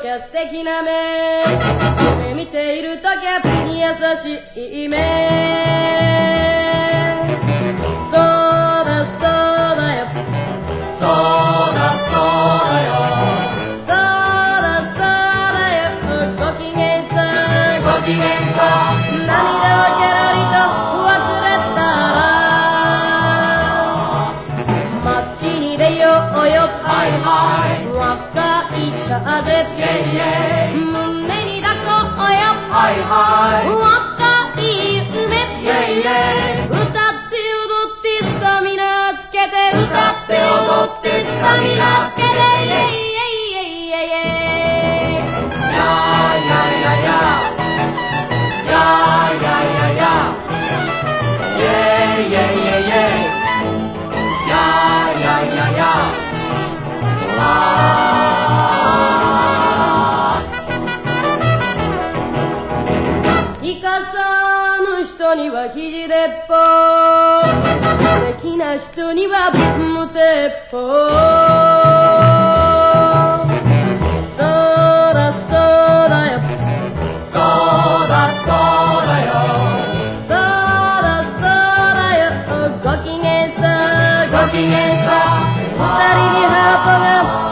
きゃ素敵な目、夢見ているときは優しい目。そうだそうだよ、 そうだそうだよ、 そうだそうだよ、ご機嫌さご機嫌さ、 涙をケロリと忘れたら街に出ようよ、 はいはい若い風、 イェイイェイ、 胸に抱こうよ、 はいはい若い夢、 イェイイェイ、 歌って踊ってスタミナつけて、歌って踊ってスタミナつけて、イェイイェイイェイイェイイェイ、 やーややや、やーややや、イェイイェイイェイイェイ、やーややや、わイカサの人には肘でっぽ、素敵な人には無鉄砲。そうだそうだよ、 そうだそうだよ、 そうだそうだよ、ご機嫌さご機嫌さ、 二人にハートが